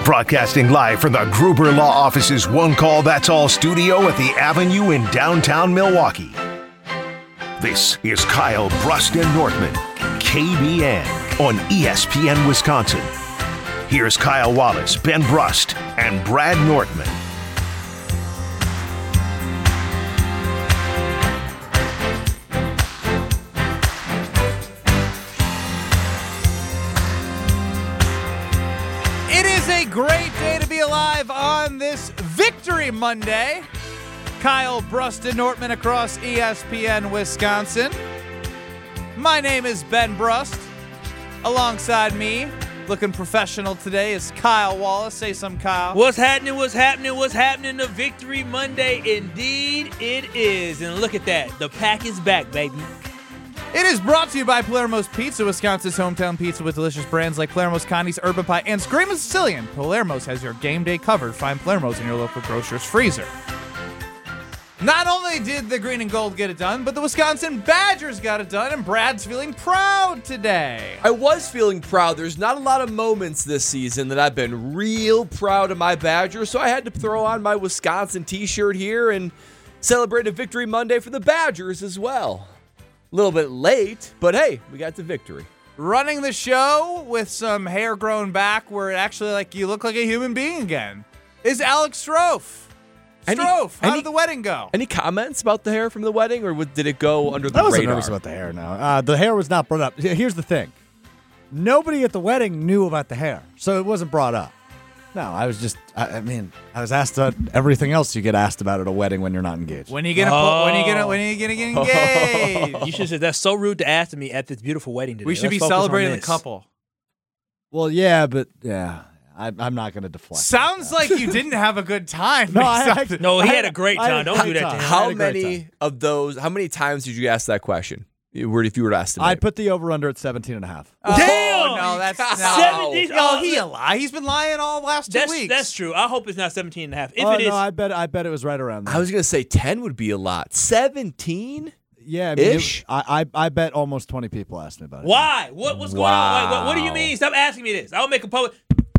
Broadcasting live from the Gruber Law Office's One Call That's All studio at the Avenue in downtown Milwaukee. This is Kyle Brust and Nortman, KBN, on ESPN Wisconsin. Here's Kyle Wallace, Ben Brust, and Brad Nortman. It is a great day to be alive on this Victory Monday. Kyle Brust and Nortman across ESPN Wisconsin. My name is Ben Brust. Alongside me, looking professional today, is Kyle Wallace. Say something, Kyle. What's happening to Victory Monday? Indeed it is. And look at that. The pack is back, baby. It is brought to you by Palermo's Pizza, Wisconsin's hometown pizza with delicious brands like Palermo's, Connie's, Urban Pie, and Screamin' Sicilian. Palermo's has your game day covered. Find Palermo's in your local grocer's freezer. Not only did the green and gold get it done, but the Wisconsin Badgers got it done, and Brad's feeling proud today. I was feeling proud. There's not a lot of moments this season that I've been real proud of my Badgers, so I had to throw on my Wisconsin t-shirt here and celebrate a Victory Monday for the Badgers as well. A little bit late, but hey, we got the victory. Running the show with some hair grown back where it actually you look like a human being again is Alex Strofe. How did the wedding go? Any comments about the hair from the wedding, or did it go under the I wasn't radar? nervous about the hair, no. The hair was not brought up. Here's the thing. Nobody at the wedding knew about the hair, so it wasn't brought up. No, I was just, I was asked about everything else you get asked about at a wedding when you're not engaged. When are you gonna get engaged? You should have said that's so rude to ask me at this beautiful wedding today. We should Let's be focus on celebrating the this. couple. Well, yeah, but I'm not going to deflect. Sounds like you didn't have a good time. No, he had a great time. Don't do that to him. How many times did you ask that question? If you were to estimate. I'd put the over-under at 17.5. Damn! No, that's Cow. 70. Oh, he a lie. He's been lying all last 2 weeks. That's true. I hope it's not 17.5. If Oh, it is, no, I bet it was right around there. I was going to say 10 would be a lot. 17? Yeah, Ish? I bet almost 20 people asked me about it. why? What's going on? What do you mean? Stop asking me this. I'll make a public.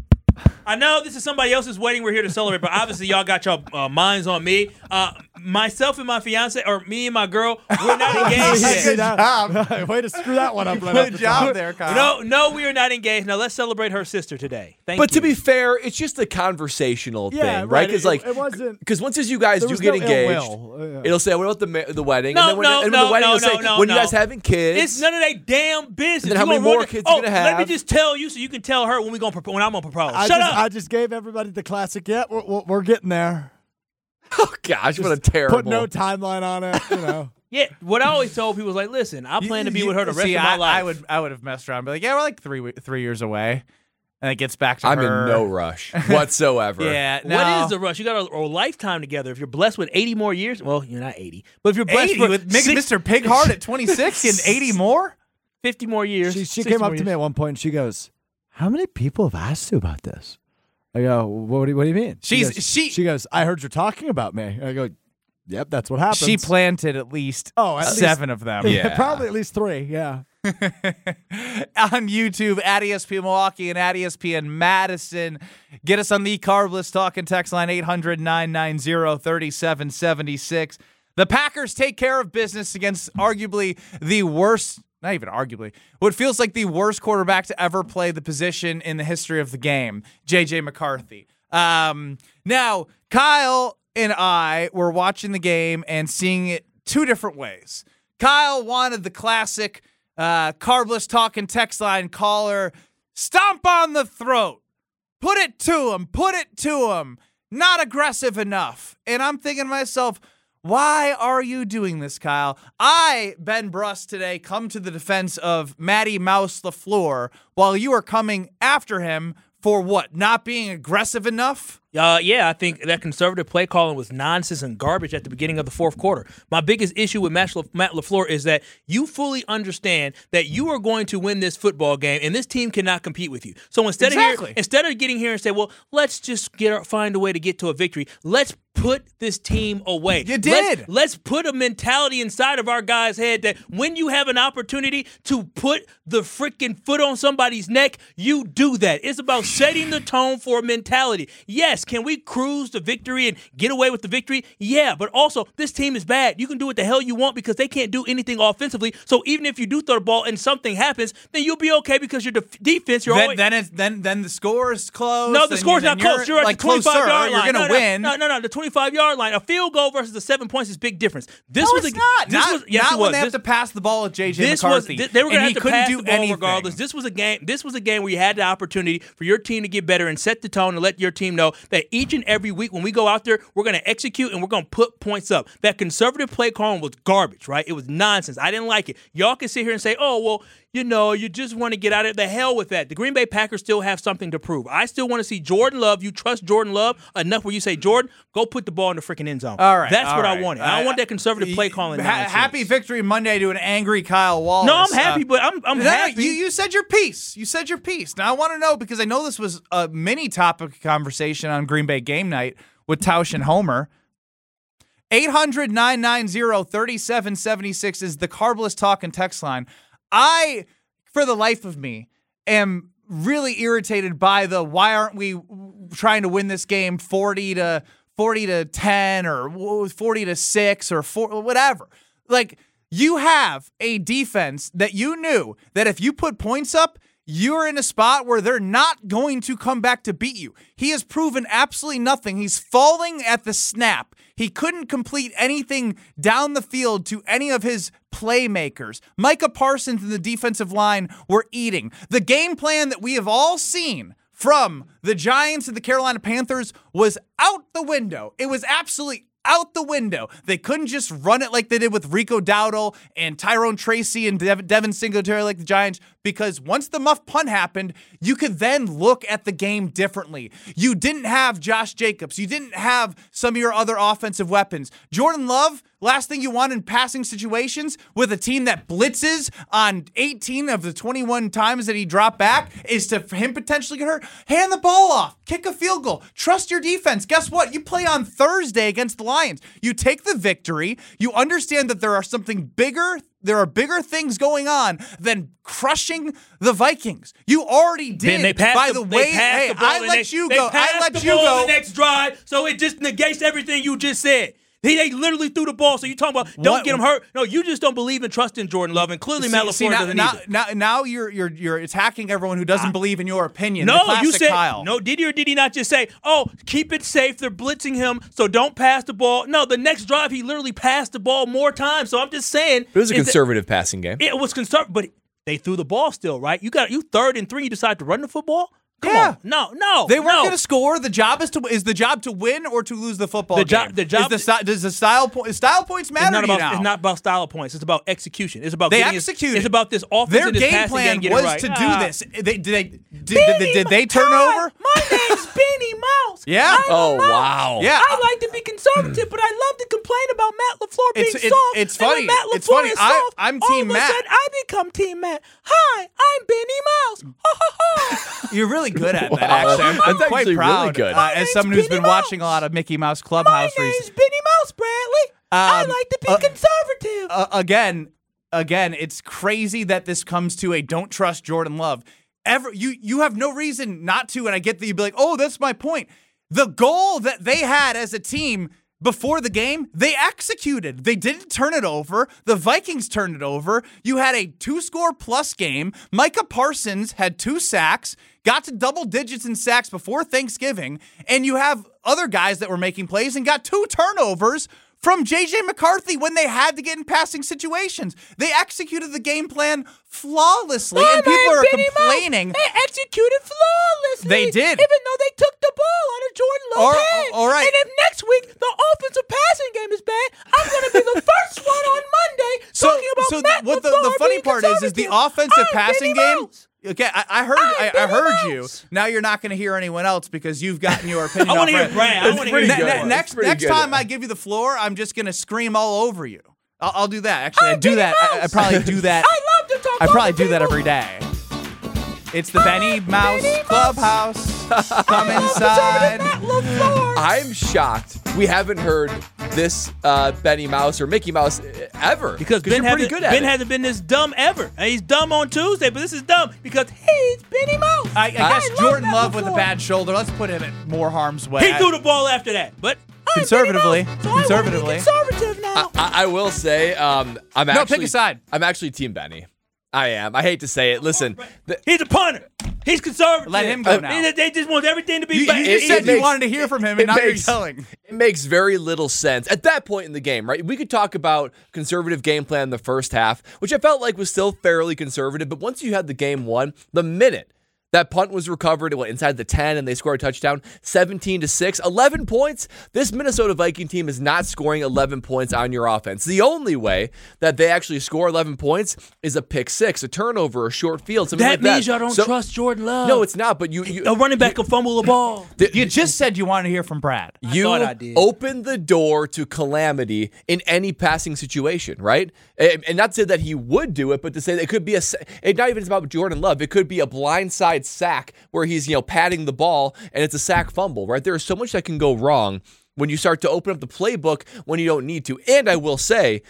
I know this is somebody else's wedding we're here to celebrate, but obviously y'all got your minds on me. Myself and my fiance, or me and my girl, we're not engaged yet. Good job. Way to screw that one up. Good job there, Kyle. No, we are not engaged. Now let's celebrate her sister today. Thank you. But to be fair, it's just a conversational Yeah, thing, right? right. Because It wasn't. because once you guys There do was get no ill engaged, will. it'll say, what about the wedding? No, and then when the wedding, it'll say, when you guys having kids. It's none of that damn business. And then how You many gonna more wonder- kids you gonna Let me have? just tell you so you can tell her when I'm gonna propose. Shut up. I just gave everybody the classic. Yeah, we're getting there. Oh, gosh, what a terrible. Put no timeline on it, Yeah, what I always told people was like, listen, I plan to be with her the rest of my life. I would have messed around and be like, yeah, we're like 3 years away. And it gets back to I'm her. in no rush whatsoever. Yeah. No. What is the rush? You got a lifetime together. If you're blessed with 80 more years, well, you're not 80. But if you're blessed 80 with with making Mr. Pighart at 26 and 80 more? 50 more years. She 60 came more up to years. me at one point and she goes, "How many people have asked you about this?" I go, "What do you mean?" She goes, "I heard you're talking about me." I go, "Yep, that's what happens." She planted at least at 7 of them. Yeah. Probably at least 3. Yeah. On YouTube at ESPN Milwaukee and at ESPN Madison. Get us on the Carbless Talk and text line 800-990-3776. The Packers take care of business against arguably the worst, not even arguably, what feels like the worst quarterback to ever play the position in the history of the game, J.J. McCarthy. Now, Kyle and I were watching the game and seeing it 2 different ways. Kyle wanted the classic Carbless Talk and text line caller, stomp on the throat, put it to him, not aggressive enough. And I'm thinking to myself, why are you doing this, Kyle? I, Ben Brust, today come to the defense of Matty Mouse LaFleur while you are coming after him for what? Not being aggressive enough? Yeah, I think that conservative play calling was nonsense and garbage at the beginning of the fourth quarter. My biggest issue with Matt LaFleur is that you fully understand that you are going to win this football game, and this team cannot compete with you. So instead of getting here and say, well, let's just find a way to get to a victory, let's put this team away. You did. Let's put a mentality inside of our guys' head that when you have an opportunity to put the freaking foot on somebody's neck, you do that. It's about setting the tone for a mentality. Yes, can we cruise to victory and get away with the victory? Yeah, but also this team is bad. You can do what the hell you want because they can't do anything offensively. So even if you do throw the ball and something happens, then you'll be okay because your defense. Then the score is close. No, the score's not close. You're at the 25-yard line. You're going to win. No. The 25-yard line. A field goal versus the 7 points is big difference. It's not. Not when they have to pass the ball with J.J. McCarthy. They were going to have to pass the ball anything. regardless. This was a game where you had the opportunity for your team to get better and set the tone and let your team know that each and every week when we go out there, we're going to execute and we're going to put points up. That conservative play calling was garbage, right? It was nonsense. I didn't like it. Y'all can sit here and say, oh, well, you just want to get out of it. The hell with that. The Green Bay Packers still have something to prove. I still want to see Jordan Love. You trust Jordan Love enough where you say, Jordan, go put the ball in the freaking end zone. All right. That's what I wanted. I don't want that conservative play calling. Happy victory Monday to an angry Kyle Wallace. No, I'm happy, but I'm happy. You said your piece. Now I want to know, because I know this was a mini topic of conversation on Green Bay game night with Tausch and Homer. 800-990-3776 is the Carbless Talk and text line. I, for the life of me, am really irritated by the why aren't we trying to win this game 40 to 10 or 40 to 6 or 4, whatever. Like, you have a defense that you knew that if you put points up, you're in a spot where they're not going to come back to beat you. He has proven absolutely nothing. He's falling at the snap. He couldn't complete anything down the field to any of his playmakers. Micah Parsons and the defensive line were eating. The game plan that we have all seen from the Giants and the Carolina Panthers was out the window. It was absolutely out the window. They couldn't just run it like they did with Rico Dowdle and Tyrone Tracy and Devin Singletary like the Giants, because once the muff punt happened, you could then look at the game differently. You didn't have Josh Jacobs. You didn't have some of your other offensive weapons. Jordan Love, last thing you want in passing situations with a team that blitzes on 18 of the 21 times that he dropped back is to him potentially get hurt. Hand the ball off. Kick a field goal. Trust your defense. Guess what? You play on Thursday against the Lions. You take the victory. You understand that there are bigger things going on than crushing the Vikings. You already did. I let you go. The next drive, so it just negates everything you just said. They literally threw the ball, so you're talking about don't get him hurt. No, you just don't believe in trusting Jordan Love, and clearly Matt LaFleur doesn't either. Now you're attacking everyone who doesn't believe in your opinion. No, you said Kyle. No. Did he or did he not just say, "Oh, keep it safe"? They're blitzing him, so don't pass the ball. No, the next drive he literally passed the ball more times. So I'm just saying it was a conservative passing game. It was conservative, but they threw the ball still, right? You 3rd and 3. You decide to run the football. Come on. No. They weren't going to score. The job is the job to win or to lose the football game. Does style points matter to you now? It's not about style points. It's about execution. It's about executed. It's about this offense. Their game plan was to do this. Did they turn over? My name's Benny Mouse. Yeah. Wow. Yeah. I like to be conservative, but I love to complain about Matt LaFleur being soft. It's funny. It's funny. I'm Team Matt. All of a sudden, I become Team Matt. Hi, I'm Benny Mouse. You're really good at that, actually. I'm quite proud. Really good. As someone who's been watching a lot of Mickey Mouse Clubhouse recently. My name's Benny Mouse, Bradley. I like to be conservative. Again, it's crazy that this comes to a don't trust Jordan Love. You have no reason not to, and I get that you'd be like, oh, that's my point. The goal that they had as a team before the game, they executed. They didn't turn it over. The Vikings turned it over. You had a 2-score plus game. Micah Parsons had 2 sacks, got to double digits in sacks before Thanksgiving, and you have other guys that were making plays and got 2 turnovers from J.J. McCarthy when they had to get in passing situations. They executed the game plan flawlessly, and people are complaining. They executed flawlessly. They did. Even though they took the ball out of Jordan Love's hand. All right. And if next week the offensive passing game is bad, I'm going to be the first one on Monday talking about Matt LaFleur the funny part is the offensive passing game. Okay, I heard you. Now you're not going to hear anyone else because you've gotten your opinion. I want to off hear Brad. I want to hear good. Next time I give you the floor, I'm just going to scream all over you. I'll do that. Actually, I do that. I probably do that. I love to talk. I probably do that every day. It's the Benny Mouse Clubhouse. Come inside. I'm shocked we haven't heard this Benny Mouse or Mickey Mouse ever. Because you're pretty good at it. hasn't been this dumb ever. And he's dumb on Tuesday, but this is dumb because he's Benny Mouse. I guess Jordan Love with a bad shoulder. Let's put him in more harm's way. He threw the ball after that, but Conservatively. conservative now. I will say, pick a side. I'm actually Team Benny. I am. I hate to say it. Listen, He's a punter. He's conservative. Let him go now. They just want everything to be You back. just said you wanted to hear from him, and now you're yelling. It makes very little sense at that point in the game, right? We could talk about conservative game plan in the first half, which I felt like was still fairly conservative. But once you had the game won, the minute that punt was recovered inside the 10 and they scored a touchdown, 17-6, 11 points. This Minnesota Viking team is not scoring 11 points on your offense. The only way that they actually score 11 points is a pick six, a turnover, a short field, something like that. That means y'all don't trust Jordan Love. No, it's not, but a running back can fumble the ball. You just said you wanted to hear from Brad. You thought I did. open the door to calamity in any passing situation, right? And not to say that he would do it, but to say that it could be it's not even about Jordan Love. It could be a blindside sack where he's, patting the ball and it's a sack fumble, right? There is so much that can go wrong when you start to open up the playbook when you don't need to. And I will say,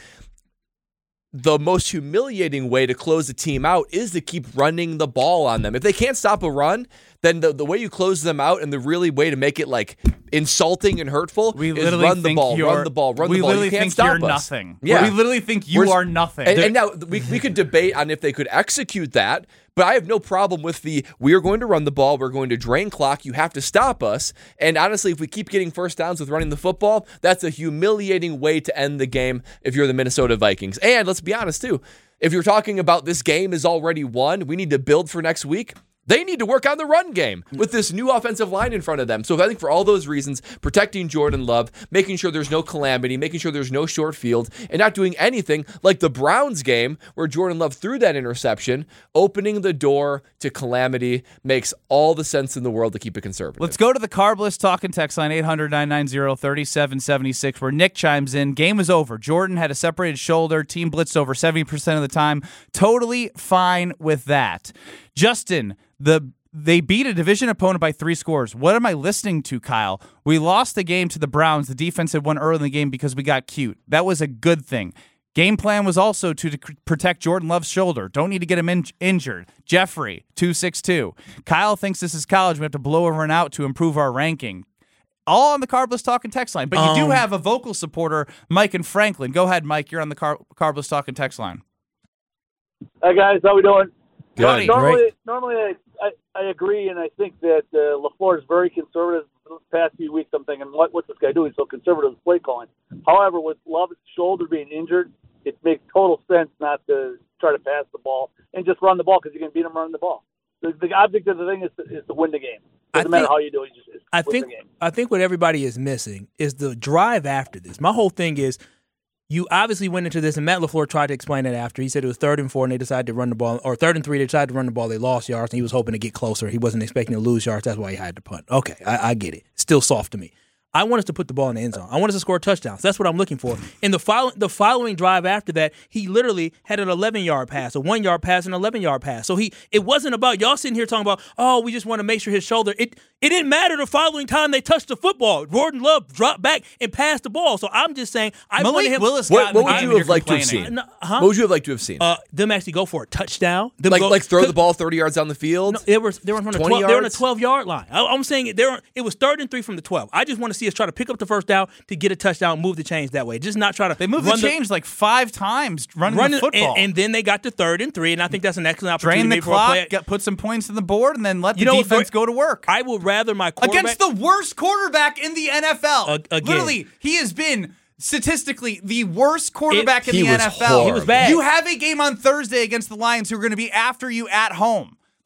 the most humiliating way to close a team out is to keep running the ball on them. If they can't stop a run, then the way you close them out and the really way to make it insulting and hurtful is run the ball. We literally think you're nothing. Yeah. We literally think you are nothing. And now we could debate on if they could execute that, but I have no problem with we are going to run the ball, we're going to drain clock, you have to stop us. And honestly, if we keep getting first downs with running the football, that's a humiliating way to end the game if you're the Minnesota Vikings. And let's be honest too, if you're talking about this game is already won, we need to build for next week, they need to work on the run game with this new offensive line in front of them. So I think for all those reasons, protecting Jordan Love, making sure there's no calamity, making sure there's no short field, and not doing anything like the Browns game where Jordan Love threw that interception, opening the door to calamity makes all the sense in the world to keep it conservative. Let's go to the Carbless talking text line 800-990-3776 where Nick chimes in. Game was over. Jordan had a separated shoulder. Team blitzed over 70% of the time. Totally fine with that. Justin, they beat a division opponent by 3 scores. What am I listening to, Kyle? We lost the game to the Browns. The defense had won early in the game because we got cute. That was a good thing. Game plan was also to protect Jordan Love's shoulder. Don't need to get him injured. Jeffrey, 262. Kyle thinks this is college. We have to blow everyone out to improve our ranking. All on the Carbless Talking text line. But you do have a vocal supporter, Mike and Franklin. Go ahead, Mike. You're on the Carbless Talking text line. Hi, guys. How we doing? Good. Normally I agree, and I think that LaFleur is very conservative the past few weeks. I'm thinking, what's this guy doing so conservative with play calling? However, with Love's shoulder being injured, it makes total sense not to try to pass the ball and just run the ball because you can beat him running the ball. The object of the thing is to win the game. Doesn't matter how you do it. Win the game. I think what everybody is missing is the drive after this. My whole thing is, you obviously went into this, and Matt LaFleur tried to explain it after. He said it was 3rd and 4, and they decided to run the ball, or 3rd and 3, they decided to run the ball. They lost yards, and he was hoping to get closer. He wasn't expecting to lose yards. That's why he had to punt. Okay, I get it. Still soft to me. I want us to put the ball in the end zone. I want us to score touchdowns. That's what I'm looking for. In the following drive after that, he literally had an 11-yard pass, a 1-yard pass, and an 11-yard pass. So it wasn't about y'all sitting here talking about, we just want to make sure his shoulder. It didn't matter the following time they touched the football. Jordan Love dropped back and passed the ball. So I'm just saying, I wanted him. Willis what would you have liked to have seen? What would you have liked to have seen? Them actually go for a touchdown. Like throw the ball 30 yards down the field? No, they were on the 12. They were on the 12-yard line. I'm saying it was 3rd and 3 from the 12. I just want to see us try to pick up the first down to get a touchdown, move the chains that way. Just not try to. They moved the chains like 5 times running the football. And then they got to 3rd and 3, and I think that's an excellent opportunity. Drain the clock, put some points on the board, and then let the defense go to work. I would rather my quarterback. Against the worst quarterback in the NFL. Literally, he has been statistically the worst quarterback in the NFL. He was bad. You have a game on Thursday against the Lions who are going to be after you at home. Like,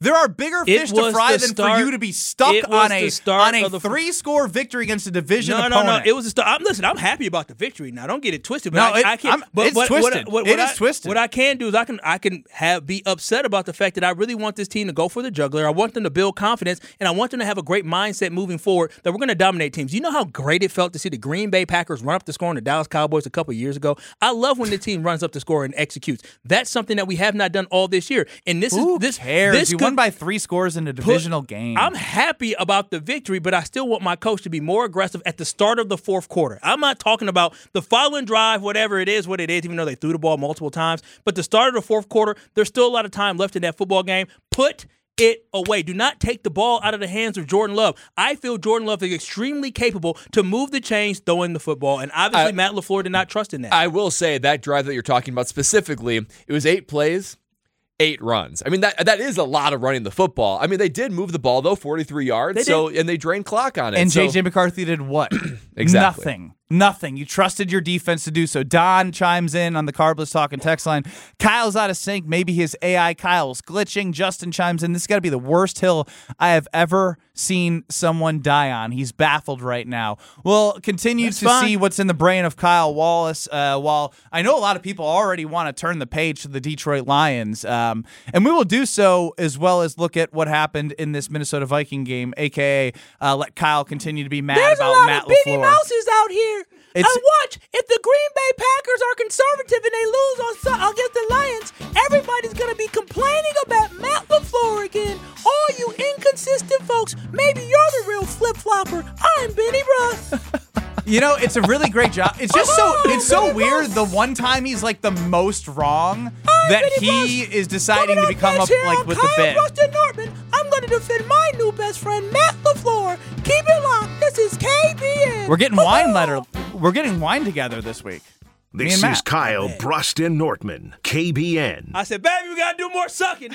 There are bigger It fish to was fry the than start- for you to be stuck it was on a the start on a of the- 3-score victory against a division No, opponent. It was a start. Listen, I'm happy about the victory. Now, don't get it twisted. But No, I can't. it's twisted. It is twisted. What I can do is I can be upset about the fact that I really want this team to go for the juggler. I want them to build confidence, and I want them to have a great mindset moving forward that we're going to dominate teams. You know how great it felt to see the Green Bay Packers run up the score on the Dallas Cowboys a couple years ago? I love when the team runs up the score and executes. That's something that we have not done all this year. And Who cares? You won by 3 scores in a divisional game. I'm happy about the victory, but I still want my coach to be more aggressive at the start of the fourth quarter. I'm not talking about the following drive, whatever it is, what it is, even though they threw the ball multiple times. But the start of the fourth quarter, there's still a lot of time left in that football game. Put it away. Do not take the ball out of the hands of Jordan Love. I feel Jordan Love is extremely capable to move the chains throwing the football, and obviously Matt LaFleur did not trust in that. I will say that drive that you're talking about specifically, it was 8 plays, 8 runs. I mean, that is a lot of running the football. I mean, they did move the ball, though, 43 yards, and they drained clock on it. And J.J. McCarthy did what? Exactly. Nothing. You trusted your defense to do so. Don chimes in on the Carbless Talking text line. Kyle's out of sync. Maybe his AI Kyle's glitching. Justin chimes in. This has got to be the worst hill I have ever seen someone die on. He's baffled right now. We'll continue see what's in the brain of Kyle Wallace. While I know a lot of people already want to turn the page to the Detroit Lions, and we will do so as well as look at what happened in this Minnesota Viking game, a.k.a. Let Kyle continue to be mad There's about a lot Matt of Benny LaFleur. Mouses out here. And watch, if the Green Bay Packers are conservative and they lose against the Lions, everybody's going to be complaining about Matt LaFleur again. All you inconsistent folks, maybe you're the real flip-flopper. I'm Benny Russ. You know, it's a really great job. It's just so weird the one time he's like the most wrong that he is deciding to become up like with the bit. Rustin Nortman, I'm going to defend my new best friend, Matt LaFleur. Keep it locked. This is KBN. We're getting wine letter. We're getting wine together this week. This is Kyle Bruston Nortman, KBN. I said, baby, we got to do more sucking.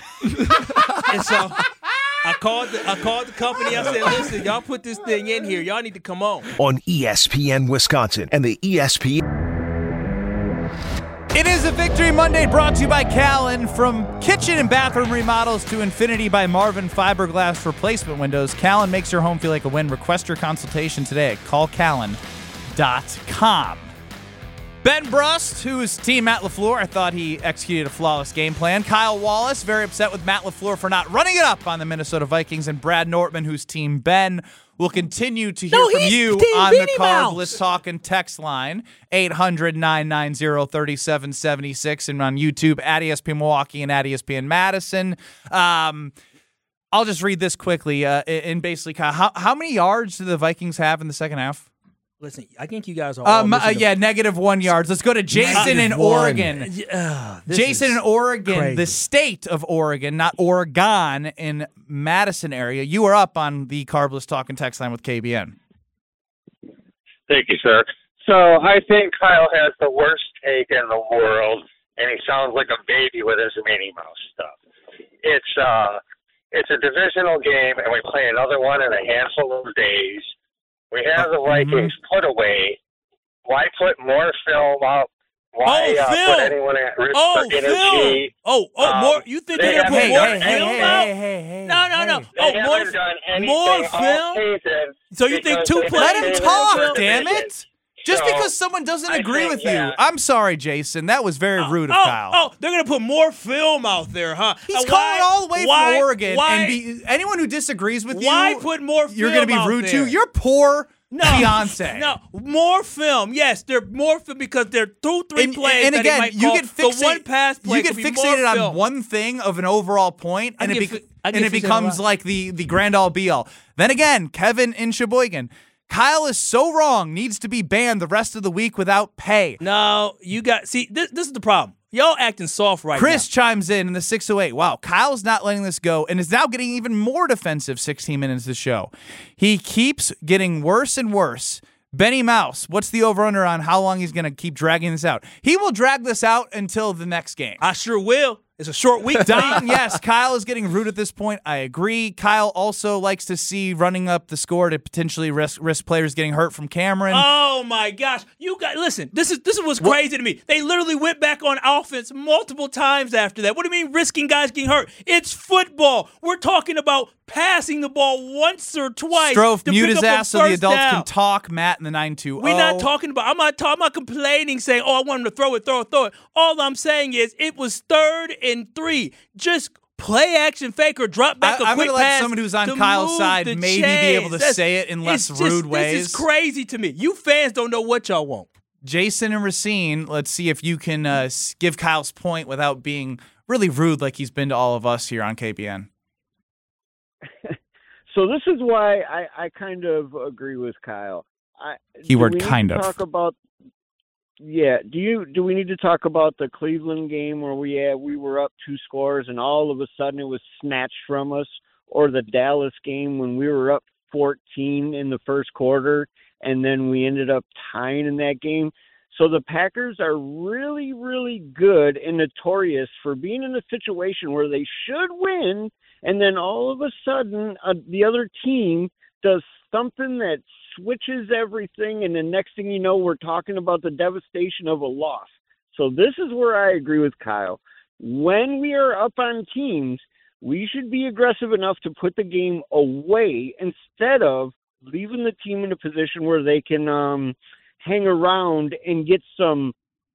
And so I called the company. I said, listen, y'all put this thing in here. Y'all need to come on ESPN Wisconsin and the ESPN. It is a Victory Monday brought to you by Callen. From kitchen and bathroom remodels to Infinity by Marvin Fiberglass replacement windows, Callen makes your home feel like a win. Request your consultation today at callcallen.com. Ben Brust, who's team Matt LaFleur, I thought he executed a flawless game plan. Kyle Wallace, very upset with Matt LaFleur for not running it up on the Minnesota Vikings. And Brad Nortman, who's team Ben, will continue to hear from you on the Carbless Talking text line, 800-990-3776, and on YouTube, at ESPN Milwaukee and at ESPN Madison. I'll just read this quickly. And basically, Kyle, how many yards do the Vikings have in the second half? Listen, I think you guys are all -1 yards. Let's go to Jason in Oregon. Jason in Oregon, crazy. the state of Oregon, not Oregon, in Madison area. You are up on the Carbless Talking text line with KBN. Thank you, sir. So I think Kyle has the worst take in the world, and he sounds like a baby with his Minnie Mouse stuff. It's a divisional game, and we play another one in a handful of days. We have the Vikings put away. Why put more film out? Why put anyone at risk for energy? More? You think they're going to put more film out? No. They haven't done anything more film? all season. So you think 2 plays? Let him talk, Division. damn it. Just because someone doesn't agree with you. I'm sorry, Jason. That was very rude of Kyle. They're going to put more film out there, huh? He's calling all the way from Oregon. And anyone who disagrees with you, why put more film you're going to be rude to. Your poor fiance. No, more film. Yes, they're more film because they're 2-3 plays. And again, that you get fixated. the one pass play. You get fixated on one thing of an overall point, and it becomes like the grand all be all. Then again, Kevin in Sheboygan. Kyle is so wrong, needs to be banned the rest of the week without pay. No, this is the problem. Y'all acting soft right now. Chris chimes in the 608. Wow, Kyle's not letting this go and is now getting even more defensive 16 minutes of the show. He keeps getting worse and worse. Benny Mouse, what's the over-under on how long he's going to keep dragging this out? He will drag this out until the next game. I sure will. It's a short week. Don, yes, Kyle is getting rude at this point. I agree. Kyle also likes to see running up the score to potentially risk players getting hurt from Cameron. Oh my gosh! You guys, listen. This is what's crazy to me. They literally went back on offense multiple times after that. What do you mean risking guys getting hurt? It's football. We're talking about passing the ball once or twice. Strofe, mute his pick up a ass so the first adults down. can talk. Matt in the 920. We're not talking about. I'm not complaining, saying, "Oh, I want him to throw it." All I'm saying is, it was 3rd and 3. Just play action fake or drop back I'm quick gonna let pass. someone who's on to Kyle's move side the maybe be able to chains. say it in less It's just- rude ways. This is crazy to me. You fans don't know what y'all want. Jason and Racine, let's see if you can give Kyle's point without being really rude like he's been to all of us here on KBN. So this is why I kind of agree with Kyle. Keyword kind of. Talk about, yeah. Do we need to talk about the Cleveland game where we were up 2 scores and all of a sudden it was snatched from us, or the Dallas game when we were up 14 in the first quarter and then we ended up tying in that game? So the Packers are really, really good and notorious for being in a situation where they should win, and then all of a sudden the other team does something that switches everything, and the next thing you know, we're talking about the devastation of a loss. So this is where I agree with Kyle. When we are up on teams, we should be aggressive enough to put the game away instead of leaving the team in a position where they can hang around and get some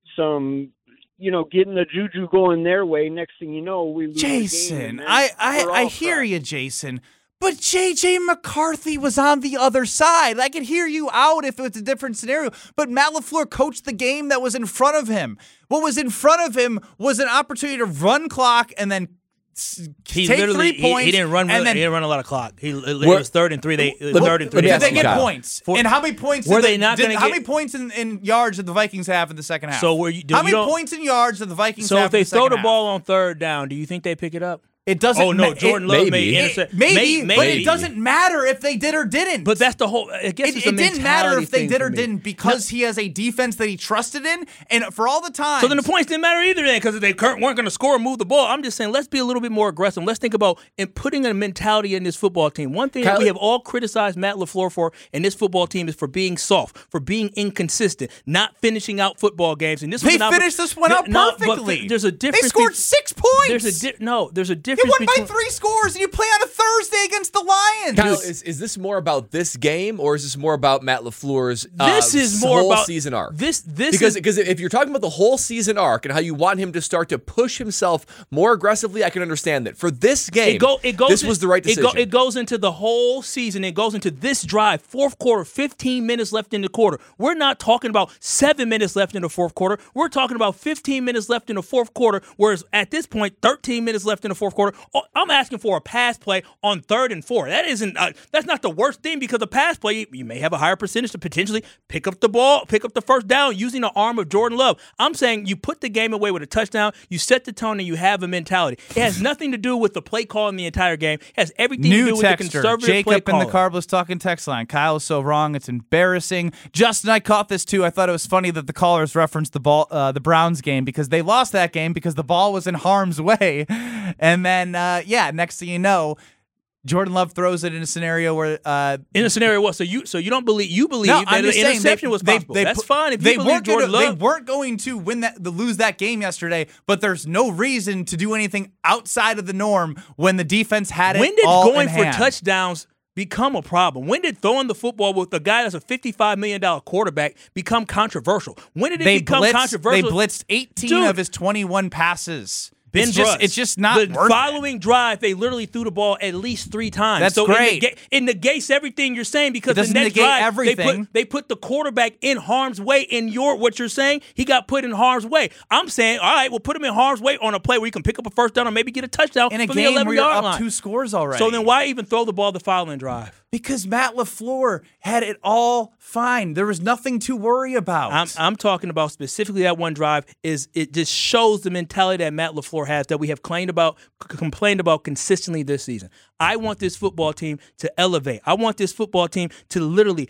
getting the juju going their way. Next thing you know, we lose Jason, the game, and I hear you, Jason. But J.J. McCarthy was on the other side. I could hear you out if it was a different scenario. But Matt LaFleur coached the game that was in front of him. What was in front of him was an opportunity to run clock and then take 3 points. He didn't run. And then, he didn't run a lot of clock. It was 3rd and 3. Third and 3. Did they get Kyle. points? And how many points? Were they not gonna How get- many points in yards did the Vikings have in the second half? So how many points in yards did the Vikings So have? if they in the throw second the half? ball on 3rd down, do you think they pick it up? It doesn't. Oh no, Jordan Love made intercept. Maybe, but it doesn't matter if they did or didn't. But that's the whole. I guess It didn't matter if they did or didn't because he has a defense that he trusted in, and for all the time. So then the points didn't matter either then because they weren't going to score and move the ball. I'm just saying let's be a little bit more aggressive. Let's think about putting a mentality in this football team. One thing that we have all criticized Matt LaFleur for in this football team is for being soft, for being inconsistent, not finishing out football games. And this they finished this one out perfectly. There's a difference. They scored 6 points. There's a You difference. won by 3 scores, and you play on a Thursday against the Lions. Kyle, is this more about this game, or is this more about Matt LaFleur's This is more whole about season arc? Because if you're talking about the whole season arc and how you want him to start to push himself more aggressively, I can understand that. For this game, this was the right decision. It goes into the whole season. It goes into this drive, 4th quarter, 15 minutes left in the quarter. We're not talking about 7 minutes left in the 4th quarter. We're talking about 15 minutes left in the 4th quarter, whereas at this point, 13 minutes left in the 4th quarter. I'm asking for a pass play on 3rd and 4. That isn't. That's not the worst thing because the pass play, you may have a higher percentage to potentially pick up the ball, pick up the first down using the arm of Jordan Love. I'm saying you put the game away with a touchdown, you set the tone, and you have a mentality. It has nothing to do with the play call in the entire game. It has everything to do with the conservative Jacob play in calling. the Carbless talking text line. Kyle is so wrong. It's embarrassing. Justin, I caught this too. I thought it was funny that the callers referenced the Browns game because they lost that game because the ball was in harm's way. And then, next thing you know, Jordan Love throws it in a scenario where in a scenario what? So you don't believe that I'm the just saying interception was possible. That's fine if you believe Jordan Love. They weren't going to lose that game yesterday, but there's no reason to do anything outside of the norm when the defense had it When did all going in for hand. touchdowns become a problem? When did throwing the football with a guy that's a $55 million quarterback become controversial? When did it become controversial? They blitzed 18 of his 21 passes. It's just not the worth following drive. They literally threw the ball at least 3 times. That's great. It negates everything you're saying because It doesn't the next negate drive everything. they put the quarterback in harm's way. In what you're saying, he got put in harm's way. I'm saying, all right, we'll put him in harm's way on a play where you can pick up a first down or maybe get a touchdown in a from the game 11 where you're yard up line. 2 scores already. So then why even throw the ball the following drive? Because Matt LaFleur had it all fine. There was nothing to worry about. I'm talking about specifically that one drive. It just shows the mentality that Matt LaFleur has that we have complained about consistently this season. I want this football team to elevate. I want this football team to literally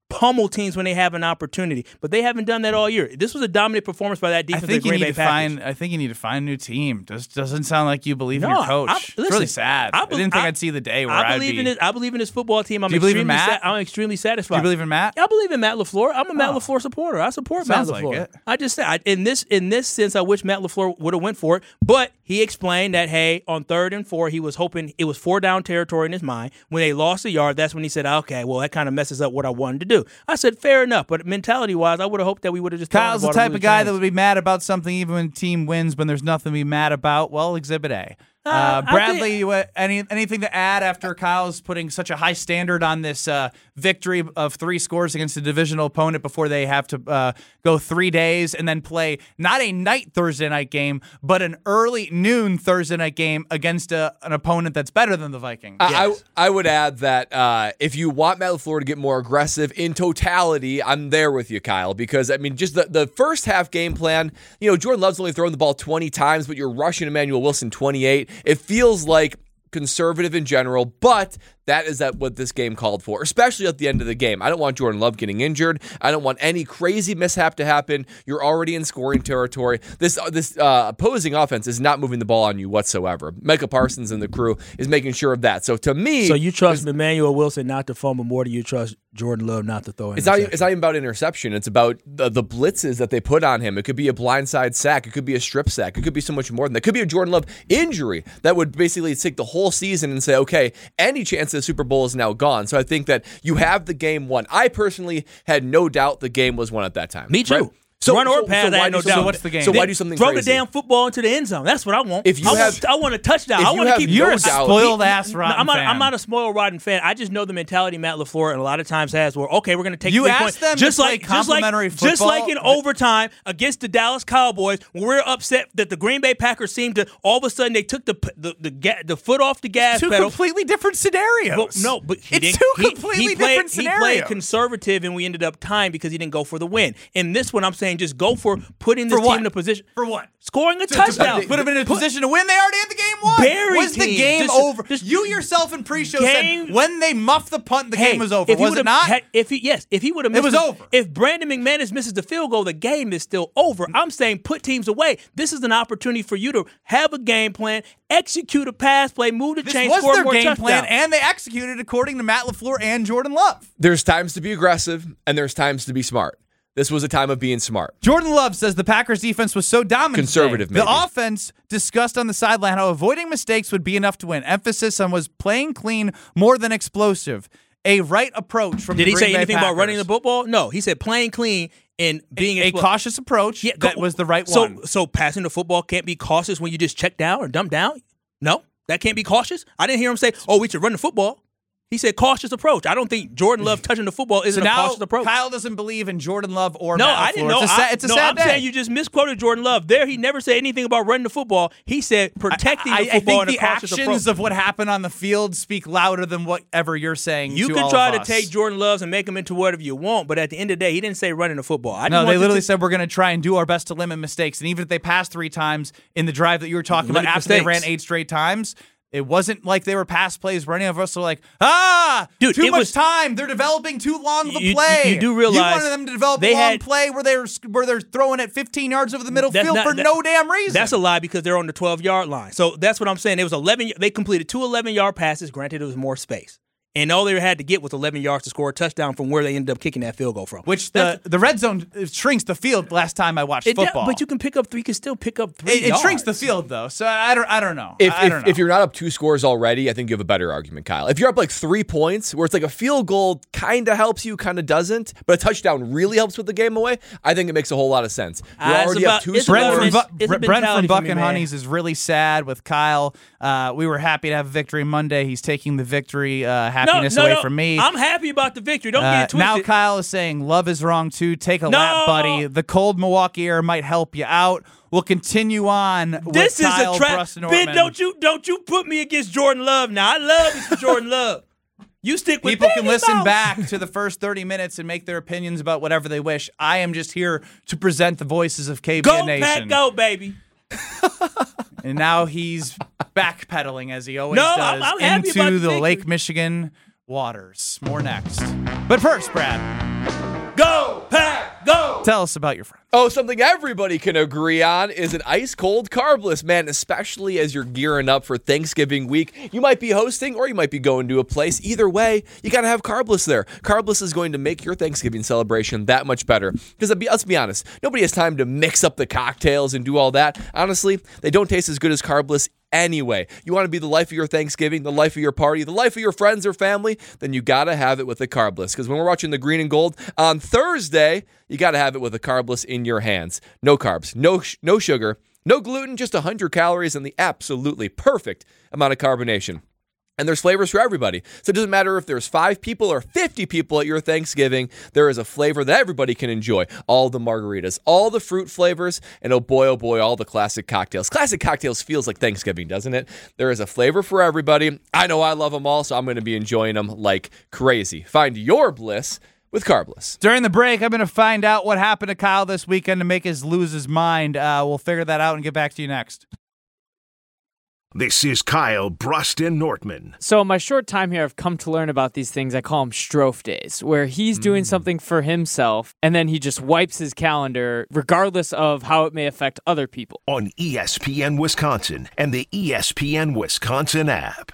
pummel teams when they have an opportunity, but they haven't done that all year. This was a dominant performance by that defense. I think you need to find a new team. This doesn't sound like you believe in your coach. It's really sad. I didn't think I'd see the day where I believe in this football team. Do you believe in Matt? I'm extremely satisfied. Do you believe in Matt? I believe in Matt LaFleur. I'm a Matt LaFleur supporter. I support Matt LaFleur. Like it. I just said in this sense, I wish Matt LaFleur would have went for it, but he explained that hey, on 3rd and 4, he was hoping it was 4 down territory in his mind. When they lost a yard, that's when he said, okay, well that kind of messes up what I wanted to do. I said fair enough, but mentality-wise, I would have hoped that we would have just. Kyle's the type of guy that would be mad about something even when the team wins when there's nothing to be mad about. Well, Exhibit A. Bradley, anything to add after Kyle's putting such a high standard on this victory of 3 scores against a divisional opponent before they have to go 3 days and then play not a night Thursday night game, but an early noon Thursday night game against an opponent that's better than the Vikings? I would add that if you want Matt LaFleur to get more aggressive in totality, I'm there with you, Kyle, because, I mean, just the first half game plan, you know, Jordan Love's only thrown the ball 20 times, but you're rushing Emmanuel Wilson 28. It feels like conservative in general, but that is what this game called for, especially at the end of the game. I don't want Jordan Love getting injured. I don't want any crazy mishap to happen. You're already in scoring territory. This opposing offense is not moving the ball on you whatsoever. Micah Parsons and the crew is making sure of that. So to me... So you trust Emmanuel Wilson not to fumble more than you trust Jordan Love not to throw an interception? It's not even about interception. It's about the blitzes that they put on him. It could be a blindside sack. It could be a strip sack. It could be so much more than that. It could be a Jordan Love injury that would basically take the whole season and say, okay, any chance the Super Bowl is now gone. So I think that you have the game won. I personally had no doubt the game was won at that time. Me too. Right? Run or pass, I had no doubt. So what's the game? So why do something Throw crazy? the damn football into the end zone. That's what I want. I want a touchdown. I want to keep. You're a spoiled ass rotten fan. I'm not a spoiled rotten fan. I just know the mentality Matt LaFleur and a lot of times has where okay, we're going to take. You asked them just like complimentary football, just like in overtime against the Dallas Cowboys, when we're upset that the Green Bay Packers seemed to all of a sudden they took the foot off the gas pedal. Two completely different scenarios. But it's two completely different scenarios. He played conservative and we ended up tying because he didn't go for the win. In this one, I'm saying just go for putting this team in a position. For what? Scoring a touchdown. Put them in a position to win. They already had the game won. Was the game over? You yourself in pre-show said when they muffed the punt, the game was over. Was it not? If he would have missed it was over. If Brandon McManus misses the field goal, the game is still over. I'm saying put teams away. This is an opportunity for you to have a game plan, execute a pass play, move the chain, score more touchdowns. This was their game plan, and they executed according to Matt LaFleur and Jordan Love. There's times to be aggressive, and there's times to be smart. This was a time of being smart. Jordan Love says the Packers defense was so dominant. Conservative, maybe. The offense discussed on the sideline how avoiding mistakes would be enough to win. Emphasis on was playing clean more than explosive. A right approach from the Green Bay Packers. Did he say anything about running the football? No, he said playing clean and being a cautious approach. Yeah, that was the right one. So passing the football can't be cautious when you just check down or dump down? No, that can't be cautious? I didn't hear him say, we should run the football. He said cautious approach. I don't think Jordan Love touching the football isn't a cautious approach. Kyle doesn't believe in Jordan Love or no, Matt LaFleur. I didn't know. It's a sad day. I'm saying you just misquoted Jordan Love. There, he never said anything about running the football. He said protecting the football in a cautious approach. I think the actions of what happened on the field speak louder than whatever you're saying. You can try to take Jordan Love and make him into whatever you want, but at the end of the day, he didn't say running the football. No, they literally said we're going to try and do our best to limit mistakes. And even if they passed 3 times in the drive that you were talking about after they ran 8 straight times, it wasn't like they were pass plays where any of us were like, dude, too much time. They're developing too long of a play. You do realize you wanted them to develop a long play where they're throwing it 15 yards over the middle field for no damn reason. That's a lie because they're on the 12-yard line. So that's what I'm saying. It was 11. They completed 2 11-yard passes. Granted, it was more space. And all they had to get was 11 yards to score a touchdown from where they ended up kicking that field goal from. Which the red zone shrinks the field last time I watched football. But you can pick up 3. You can still pick up 3 yards. It shrinks the field, though. So I don't know. If you're not up 2 scores already, I think you have a better argument, Kyle. If you're up like 3 points, where it's like a field goal kind of helps you, kind of doesn't, but a touchdown really helps with the game away, I think it makes a whole lot of sense. You're already up 2 scores. Brent from Buck and Honeys is really sad with Kyle. We were happy to have a victory Monday. He's taking the victory happiness away from me. I'm happy about the victory. Don't get it twisted. Now Kyle is saying love is wrong too. Take a lap, buddy. The cold Milwaukee air might help you out. We'll continue on with Kyle Brust-Nortman. Ben, don't you put me against Jordan Love now. I love you for Jordan Love. You stick with people can listen back to the first 30 minutes and make their opinions about whatever they wish. I am just here to present the voices of KBN Nation. Go, Pat, go, baby. And now he's backpedaling as he always does I'm happy about into the Lake Michigan waters. More next. But first, Brad. Go, Pack, go! Tell us about your friend. Oh, something everybody can agree on is an ice-cold carbless, man, especially as you're gearing up for Thanksgiving week. You might be hosting or you might be going to a place. Either way, you got to have carbless there. Carbless is going to make your Thanksgiving celebration that much better. Because let's be honest, nobody has time to mix up the cocktails and do all that. Honestly, they don't taste as good as carbless anyway. You want to be the life of your Thanksgiving, the life of your party, the life of your friends or family, then you got to have it with a carbless. Because when we're watching the Green and Gold on Thursday, you got to have it with a carbless in your hands. No carbs, no sugar, no gluten, just 100 calories and the absolutely perfect amount of carbonation. And there's flavors for everybody. So it doesn't matter if there's 5 people or 50 people at your Thanksgiving, there is a flavor that everybody can enjoy. All the margaritas, all the fruit flavors, and oh boy, all the classic cocktails. Classic cocktails feels like Thanksgiving, doesn't it? There is a flavor for everybody. I know I love them all, so I'm going to be enjoying them like crazy. Find your bliss with Carbless. During the break, I'm going to find out what happened to Kyle this weekend to make us lose his mind. We'll figure that out and get back to you next. This is Kyle Bruston Nortman. So in my short time here, I've come to learn about these things. I call them Strofe days, where he's doing something for himself, and then he just wipes his calendar, regardless of how it may affect other people. On ESPN Wisconsin and the ESPN Wisconsin app.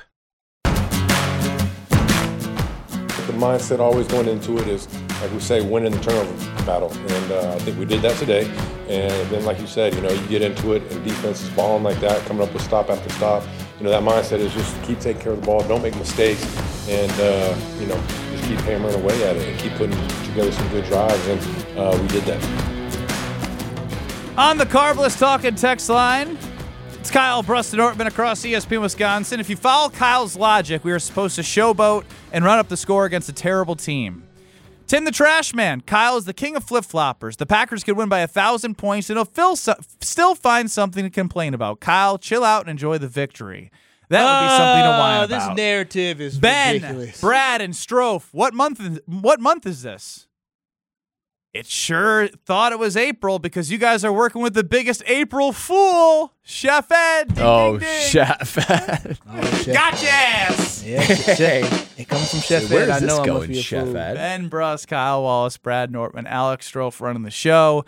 The mindset always going into it is, like we say, winning the turnover battle. And I think we did that today. And then, like you said, you get into it and defense is balling like that, coming up with stop after stop. That mindset is just keep taking care of the ball, don't make mistakes, and, just keep hammering away at it and keep putting together some good drives. And we did that. On the Carbless Talk and Text line, it's Kyle Bruston Nortman across ESPN Wisconsin. If you follow Kyle's logic, we are supposed to showboat and run up the score against a terrible team. Tim the Trash Man, Kyle is the king of flip-floppers. The Packers could win by 1,000 points and he'll still find something to complain about. Kyle, chill out and enjoy the victory. That would be something to whine about. This narrative is Ben, ridiculous. Brad, and Strofe, what month is this? It sure thought it was April because you guys are working with the biggest April fool, Chef Ed. Ding, ding, ding. Chef Ed. Gotcha ass. Yeah, it comes from Chef So where Ed. is I this know I'm going, gonna be a Chef fool. Ed? Ben Bruss, Kyle Wallace, Brad Nortman, Alex Strofe running the show.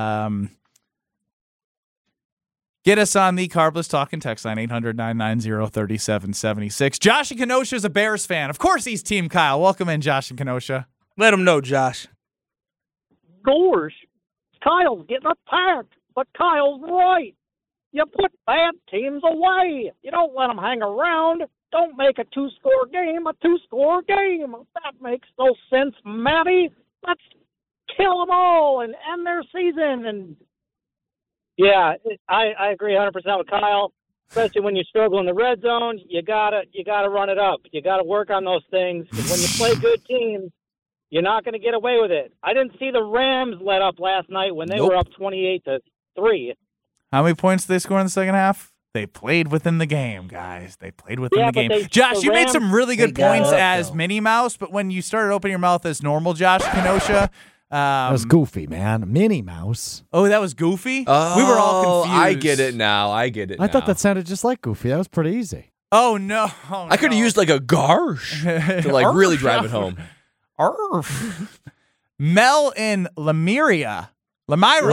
Get us on the Carbless Talk and Text line, 800-990-3776. Josh in Kenosha is a Bears fan. Of course he's Team Kyle. Welcome in, Josh in Kenosha. Let him know, Josh. Scores. Kyle's getting attacked, but Kyle's right. You put bad teams away. You don't let them hang around. Don't make a two-score game a two-score game. That makes no sense, Matty. Let's kill them all and end their season. And yeah, I agree 100% with Kyle. Especially when you struggle in the red zone, you gotta run it up. You gotta work on those things. 'Cause when you play good teams, you're not going to get away with it. I didn't see the Rams let up last night when they were up 28-3. How many points did they score in the second half? They played within the game, guys. They played within the game. Josh, you made some really good points as Minnie Mouse, but when you started opening your mouth as normal Josh Kenosha, that was goofy, man. Minnie Mouse. Oh, that was goofy? Oh, we were all confused. I get it now. I thought that sounded just like Goofy. That was pretty easy. Oh, no. Oh, I could have used like a garsh to like really drive it home. Arf. Mel in Lamyra. Whoa.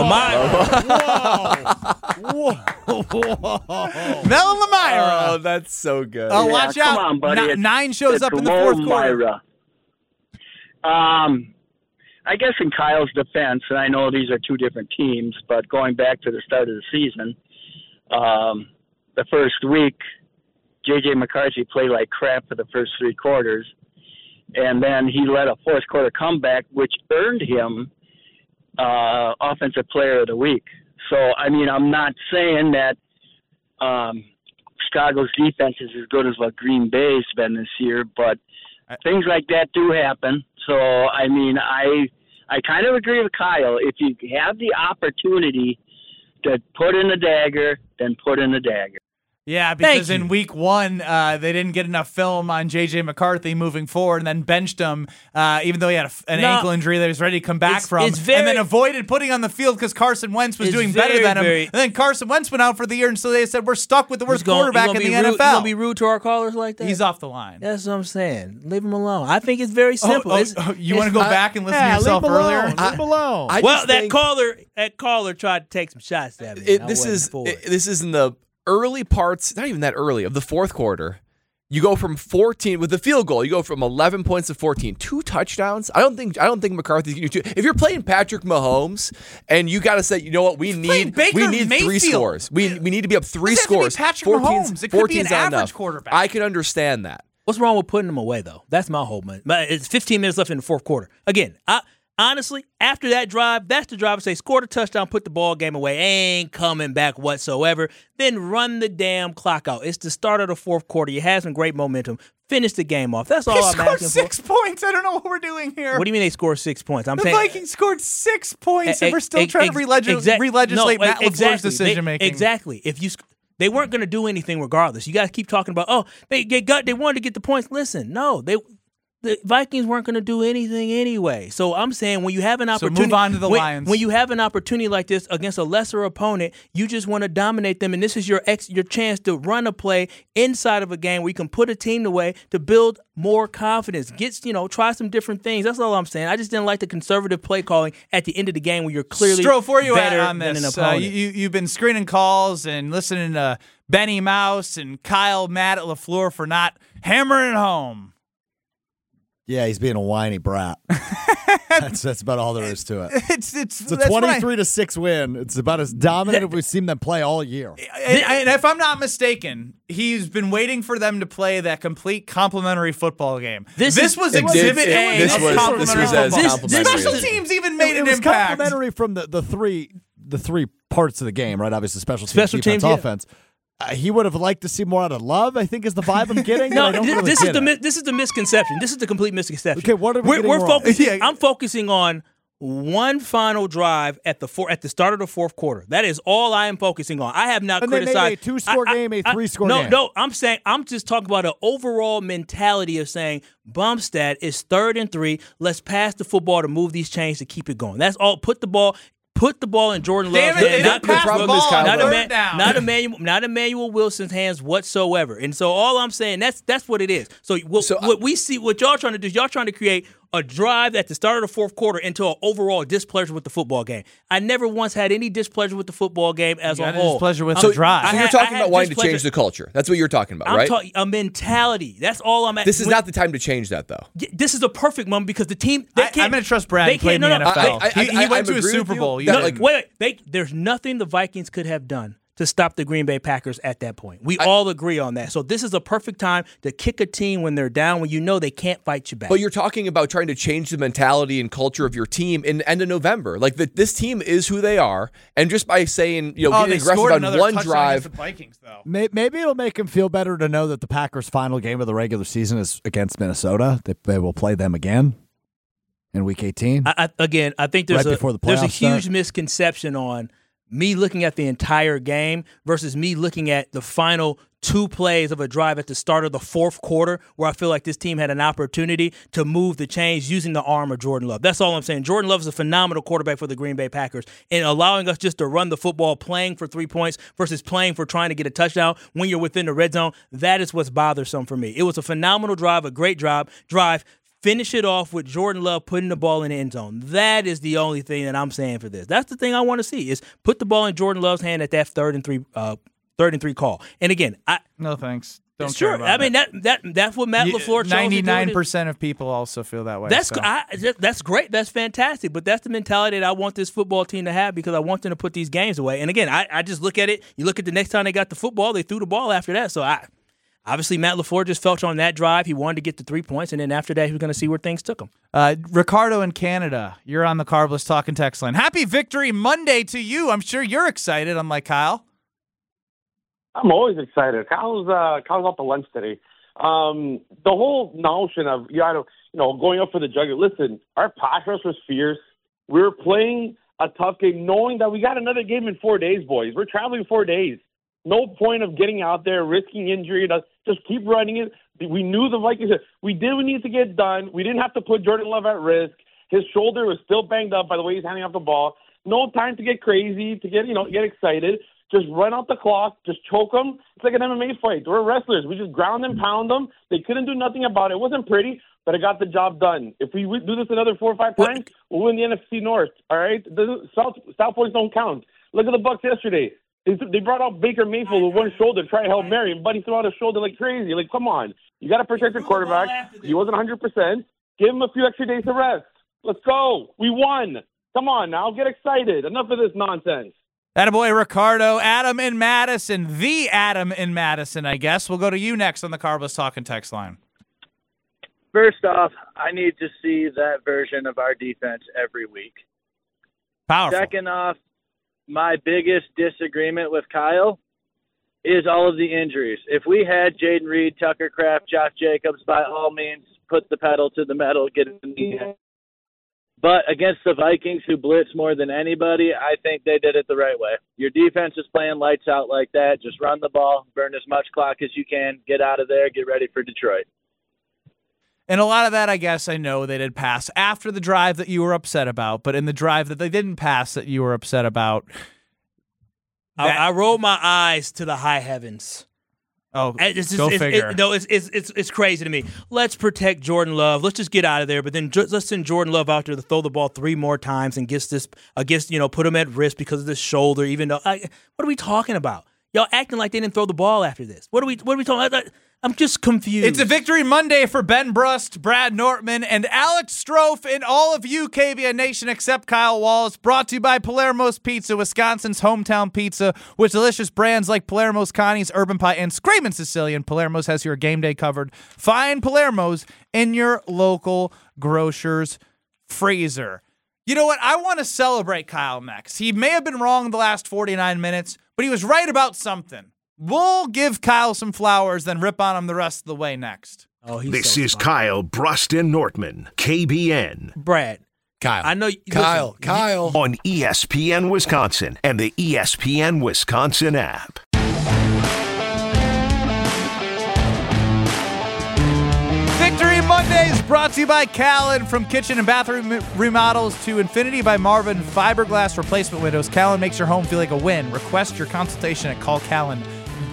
Mel in Lamyra. Oh, that's so good. Oh, watch out. Come on, buddy. 9 shows up in the fourth quarter. I guess in Kyle's defense, and I know these are two different teams, but going back to the start of the season, the first week, J.J. McCarthy played like crap for the first 3 quarters. And then he led a fourth quarter comeback, which earned him Offensive Player of the Week. So, I mean, I'm not saying that Chicago's defense is as good as what Green Bay's been this year, but things like that do happen. So, I mean, I kind of agree with Kyle. If you have the opportunity to put in the dagger, then put in the dagger. Yeah, because in week 1, they didn't get enough film on J.J. McCarthy moving forward and then benched him, even though he had an ankle injury that he was ready to come back from, and then avoided putting on the field because Carson Wentz was doing better than him. And then Carson Wentz went out for the year, and so they said, we're stuck with the worst quarterback in the NFL. You going to be rude to our callers like that? He's off the line. That's what I'm saying. Leave him alone. I think it's very simple. You want to go back and listen to yourself earlier? Leave him alone. That caller tried to take some shots at me. This is in the early parts, not even that early, of the fourth quarter. You go from 14 with the field goal. You go from 11 points to 14, 2 touchdowns. I don't think McCarthy's getting 2. If you're playing Patrick Mahomes and you got to say, you know what, we need 3 scores. We need to be up 3 scores. Patrick Mahomes. It could be an average quarterback. I can understand that. What's wrong with putting them away though? That's my whole mind. It's 15 minutes left in the fourth quarter. Again, honestly, after that drive, that's the drive. Say, scored a touchdown, put the ball game away, ain't coming back whatsoever. Then run the damn clock out. It's the start of the fourth quarter. You had some great momentum. Finish the game off. That's all I'm asking for. 6 points. I don't know what we're doing here. What do you mean they scored 6 points? The Vikings scored 6 points, and we're still trying to re-legislate Matt LaFleur's decision-making. Exactly. They weren't going to do anything regardless. You guys keep talking about, they wanted to get the points. Listen, no, the Vikings weren't going to do anything anyway. So I'm saying when you have an opportunity, move on to the Lions. When you have an opportunity like this against a lesser opponent, you just want to dominate them, and this is your chance to run a play inside of a game where you can put a team away to build more confidence. Try some different things. That's all I'm saying. I just didn't like the conservative play calling at the end of the game where you're clearly better on this. than an opponent. You've been screening calls and listening to Benny Mouse and Kyle mad at LaFleur for not hammering it home. Yeah, he's being a whiny brat. That's about all there is to it. It's a 23-6 win. It's about as dominant as we've seen them play all year. And if I'm not mistaken, he's been waiting for them to play that complete complimentary football game. This was Exhibit A. This was as complimentary. Special teams even made an impact. It was complimentary from the three parts of the game, right? Obviously, special teams, offense. He would have liked to see more out of Love, I think, is the vibe I'm getting. This is the misconception. This is the complete misconception. Okay, what are we getting wrong? I'm focusing on one final drive at the start of the fourth quarter. That is all I am focusing on. I have not criticized. They made a 2-score game, a 3-score game. No, I'm just talking about an overall mentality of saying Bumstead is 3rd and 3. Let's pass the football to move these chains to keep it going. That's all. Put the ball in Jordan Love's hands. Not Emmanuel Wilson's hands whatsoever. And so all I'm saying, that's what it is. So what we see, what y'all trying to do is y'all trying to create a drive at the start of the fourth quarter into an overall displeasure with the football game. I never once had any displeasure with the football game as a whole. Displeasure with the drive. So you're talking about wanting to change the culture. That's what you're talking about, right? A mentality. That's all I'm at. This is not the time to change that, though. This is a perfect moment because the team, I'm going to trust Brad. He played in the NFL. He went to a Super Bowl. Wait. There's nothing the Vikings could have done to stop the Green Bay Packers at that point. We all agree on that. So this is a perfect time to kick a team when they're down, when you know they can't fight you back. But you're talking about trying to change the mentality and culture of your team in the end of November. Like this team is who they are, and just by saying getting aggressive on one drive, the Vikings, though. Maybe it'll make him feel better to know that the Packers' final game of the regular season is against Minnesota. They will play them again in Week 18. I think there's a huge misconception on me looking at the entire game versus me looking at the final 2 plays of a drive at the start of the fourth quarter where I feel like this team had an opportunity to move the chains using the arm of Jordan Love. That's all I'm saying. Jordan Love is a phenomenal quarterback for the Green Bay Packers, and allowing us just to run the football playing for 3 points versus playing for trying to get a touchdown when you're within the red zone, that is what's bothersome for me. It was a phenomenal drive, a great drive. Finish it off with Jordan Love putting the ball in the end zone. That is the only thing that I'm saying for this. That's the thing I want to see is put the ball in Jordan Love's hand at that 3rd and 3 call. And again, no thanks. Don't care about I mean that's what Matt LaFleur chose. 99% of people also feel that way. That's great. That's fantastic. But that's the mentality that I want this football team to have because I want them to put these games away. And again, I just look at it. You look at the next time they got the football, they threw the ball after that. So obviously, Matt LaFleur just felt on that drive. He wanted to get the 3 points, and then after that, he was going to see where things took him. Ricardo in Canada, you're on the Carbless Talking Text line. Happy Victory Monday to you. I'm sure you're excited, unlike Kyle. I'm always excited. Kyle's out to lunch today. The whole notion of going up for the jugular. Listen, our pass rush was fierce. We were playing a tough game, knowing that we got another game in 4 days, boys. We're traveling 4 days. No point of getting out there, risking injury. Just keep running it. We knew the Vikings. We did what needed to get done. We didn't have to put Jordan Love at risk. His shoulder was still banged up by the way he's handing off the ball. No time to get crazy, to get excited. Just run out the clock. Just choke them. It's like an MMA fight. We're wrestlers. We just ground and pound them. They couldn't do nothing about it. It wasn't pretty, but it got the job done. If we do this another 4 or 5 times, we'll win the NFC North. All right? South points don't count. Look at the Bucs yesterday. They brought out Baker Mayfield with one shoulder, try to help Mary, and Buddy threw out his shoulder like crazy. Like, come on. You got to protect your quarterback. He wasn't 100%. Give him a few extra days to rest. Let's go. We won. Come on now. Get excited. Enough of this nonsense. Attaboy, Ricardo. Adam in Madison. The Adam in Madison, I guess. We'll go to you next on the Carbless Talking text line. First off, I need to see that version of our defense every week. Powerful. Second off, my biggest disagreement with Kyle is all of the injuries. If we had Jaden Reed, Tucker Kraft, Josh Jacobs, by all means, put the pedal to the metal, get it in the end. But against the Vikings, who blitz more than anybody, I think they did it the right way. Your defense is playing lights out like that. Just run the ball, burn as much clock as you can, get out of there, get ready for Detroit. And a lot of that, I guess, I know they did pass after the drive that you were upset about, but in the drive that they didn't pass that you were upset about. I rolled my eyes to the high heavens. Oh, go figure. It's crazy to me. Let's protect Jordan Love. Let's just get out of there. But then let's send Jordan Love out there to throw the ball 3 more times and put him at risk because of this shoulder. Even though, what are we talking about? Y'all acting like they didn't throw the ball after this. What are we talking about? I'm just confused. It's a victory Monday for Ben Brust, Brad Nortman, and Alex Strofe, and all of you, KBN Nation, except Kyle Wallace. Brought to you by Palermo's Pizza, Wisconsin's hometown pizza, with delicious brands like Palermo's, Connie's, Urban Pie, and Screamin' Sicilian. Palermo's has your game day covered. Find Palermo's in your local grocer's freezer. You know what? I want to celebrate Kyle next. He may have been wrong the last 49 minutes, but he was right about something. We'll give Kyle some flowers, then rip on him the rest of the way next. This is Kyle Brust and Nortman, KBN. Brad. Kyle. I know. Kyle. On ESPN Wisconsin and the ESPN Wisconsin app. Victory Mondays brought to you by Callan. From kitchen and bathroom remodels to infinity by Marvin fiberglass replacement windows. Callan makes your home feel like a win. Request your consultation at callcallan.com.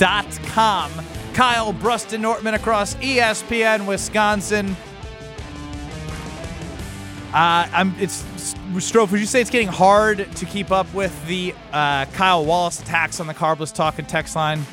Kyle Brust and Nortman across ESPN Wisconsin. Strofe, would you say it's getting hard to keep up with the Kyle Wallace attacks on the Carbless Talking text line?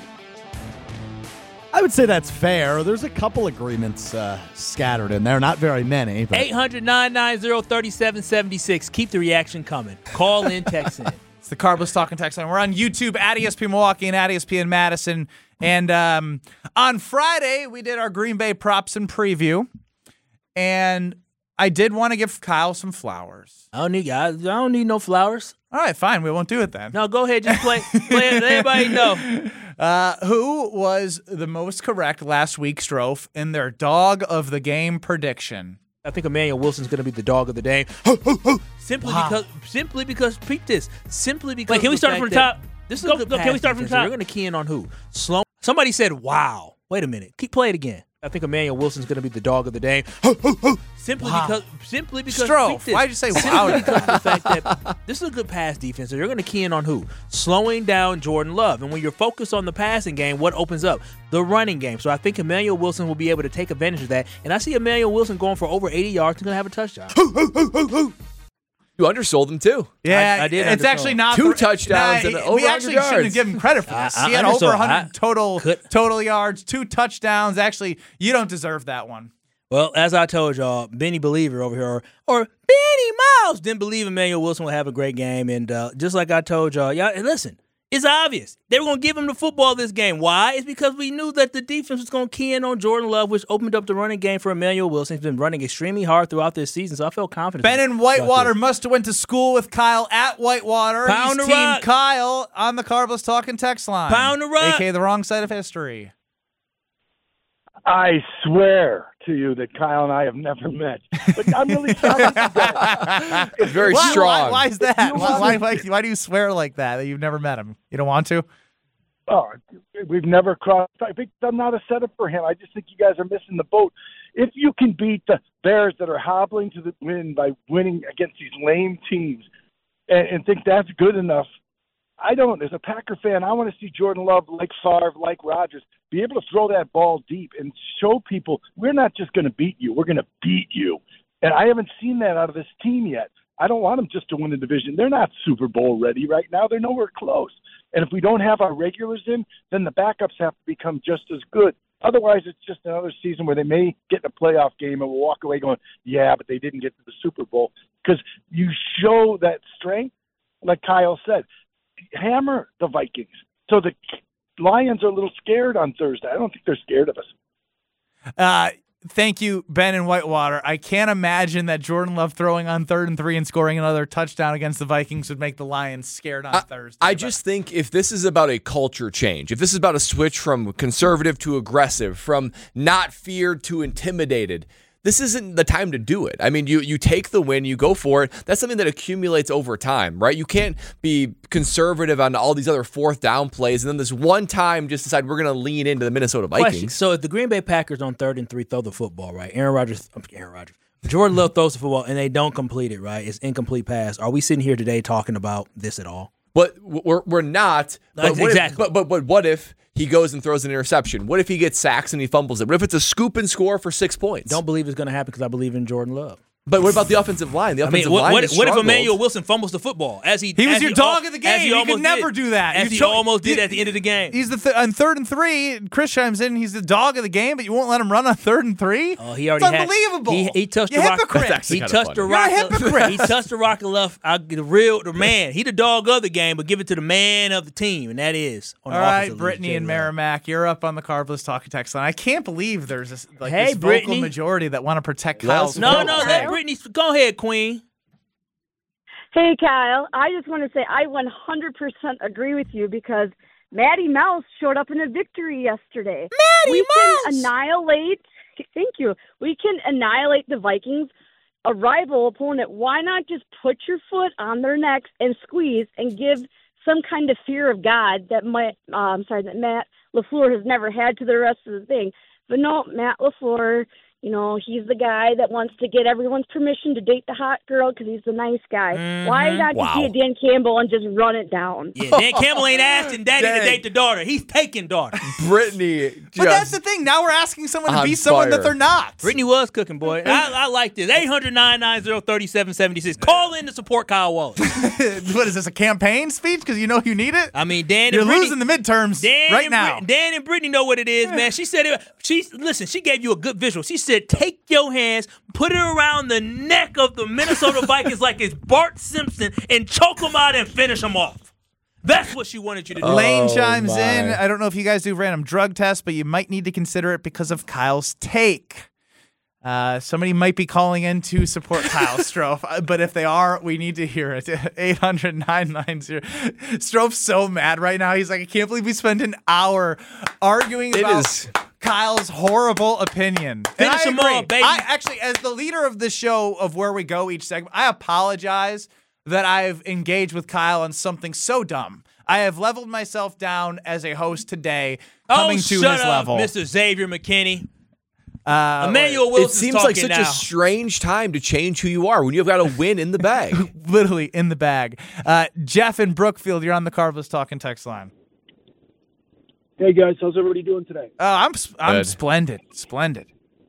I would say that's fair. There's a couple agreements scattered in there, not very many. 800-990-3776. Keep the reaction coming. Call in, text in. It's the Carbless Talking text line. We're on YouTube at ESPN Milwaukee and at ESPN Madison. And on Friday, we did our Green Bay props and preview. And I did want to give Kyle some flowers. I don't need no flowers. All right, fine. We won't do it then. No, go ahead. Just play it. Let everybody know. Who was the most correct last week, Strofe, in their dog of the game prediction? I think Emmanuel Wilson's going to be the dog of the day. Simply because, peep this. Simply because. Wait, can we start from the top? This is a good pass. Can we start from the top? You're going to key in on who? Somebody said, wow. Wait a minute. Play it again. I think Emmanuel Wilson's going to be the dog of the day. Simply because. Strofe, why'd you say wow? Because of the fact that this is a good pass defense. So you're going to key in on who? Slowing down Jordan Love. And when you're focused on the passing game, what opens up? The running game. So I think Emmanuel Wilson will be able to take advantage of that. And I see Emmanuel Wilson going for over 80 yards and going to have a touchdown. You undersold him too. Yeah, I did. It's actually not two touchdowns and over 100 yards. We actually shouldn't give him credit for this. He had over 100 total yards, 2 touchdowns. Actually, you don't deserve that one. Well, as I told y'all, Benny Believer over here, or Benny Miles, didn't believe Emmanuel Wilson will have a great game. And just like I told y'all, listen, it's obvious. They were going to give him the football this game. Why? It's because we knew that the defense was going to key in on Jordan Love, which opened up the running game for Emmanuel Wilson. He's been running extremely hard throughout this season, so I felt confident. Ben in Whitewater must have went to school with Kyle at Whitewater. Pound He's the Team rock. Kyle on the Carbless Talking text line. Pound the rock. A.k.a. the wrong side of history. I swear to you that Kyle and I have never met. But I'm really shocked. It's very strong. Why is that? Why do you swear like that you've never met him? You don't want to? we've never crossed. I think I'm not a setup for him. I just think you guys are missing the boat. If you can beat the Bears that are hobbling to the win by winning against these lame teams and think that's good enough, I don't. As a Packer fan, I want to see Jordan Love, like Favre, like Rodgers, be able to throw that ball deep and show people we're not just going to beat you, we're going to beat you. And I haven't seen that out of this team yet. I don't want them just to win the division. They're not Super Bowl ready right now. They're nowhere close. And if we don't have our regulars in, then the backups have to become just as good. Otherwise, it's just another season where they may get in a playoff game and we'll walk away going, yeah, but they didn't get to the Super Bowl. Because you show that strength, like Kyle said, hammer the Vikings. So the Lions are a little scared on Thursday. I don't think they're scared of us. Thank you, Ben in Whitewater. I can't imagine that Jordan Love throwing on 3rd and 3 and scoring another touchdown against the Vikings would make the Lions scared on Thursday. I just think if this is about a culture change, if this is about a switch from conservative to aggressive, from not feared to intimidated, this isn't the time to do it. I mean, you take the win, you go for it. That's something that accumulates over time, right? You can't be conservative on all these other 4th down plays and then this one time just decide we're going to lean into the Minnesota Vikings. Question. So if the Green Bay Packers on 3rd and 3 throw the football, right? Aaron Rodgers, Jordan Love throws the football and they don't complete it, right? It's incomplete pass. Are we sitting here today talking about this at all? But we're not. But exactly. But what if he goes and throws an interception? What if he gets sacks and he fumbles it? What if it's a scoop and score for 6 points? Don't believe it's going to happen because I believe in Jordan Love. But what about the offensive line? The offensive line what if Emmanuel Wilson fumbles the football? He was your dog of the game. You could never do that. As he almost did at the end of the game. He's on 3rd and 3. Chris chimes in. He's the dog of the game, but you won't let him run on 3rd and 3. Oh, he already it's unbelievable. He touched You're the rock. hypocrite. He touched the rock. He touched the rock left. The man. He the dog of the game, but give it to the man of the team, and that is on all right. Brittany and Merrimack, you're up on the Carbless Talking Text line. I can't believe there's this vocal majority that want to protect Kyle's. No, let Brittany go ahead. Queen. Hey, Kyle. I just want to say I 100% agree with you because Matty Mouse showed up in a victory yesterday. We can annihilate the Vikings, a rival opponent. Why not just put your foot on their necks and squeeze and give some kind of fear of God that that Matt LaFleur has never had to the rest of the thing. But no, Matt LaFleur, he's the guy that wants to get everyone's permission to date the hot girl because he's the nice guy. Mm-hmm. Why not just be a Dan Campbell and just run it down? Yeah, Dan Campbell ain't asking daddy to date the daughter. He's taking daughter. Brittany. But that's the thing. Now we're asking someone to be someone that they're not. Brittany was cooking, boy. I like this. 800-990-3776. Call in to support Kyle Wallace. What is this, a campaign speech? Because you know you need it? I mean, Dan You're and Brittany, losing the midterms right now. Dan and Brittany know what it is, man. She said it. She gave you a good visual. She said, take your hands, put it around the neck of the Minnesota Vikings like it's Bart Simpson and choke them out and finish them off. That's what she wanted you to do. Lane chimes in. I don't know if you guys do random drug tests, but you might need to consider it because of Kyle's take. Somebody might be calling in to support Kyle Strofe, but if they are, we need to hear it. 800-990. Strofe's so mad right now. He's like, I can't believe we spent an hour arguing about Kyle's horrible opinion. Finish him off, baby. I actually, as the leader of the show of Where We Go each segment, I apologize that I've engaged with Kyle on something so dumb. I have leveled myself down as a host today, coming to his level. Mr. Xavier McKinney. Emmanuel Wilson. It seems like such a strange time to change who you are when you've got a win in the bag. Literally in the bag. Jeff in Brookfield, you're on the Carbless Talking text line. Hey guys, how's everybody doing today? I'm splendid. Splendid.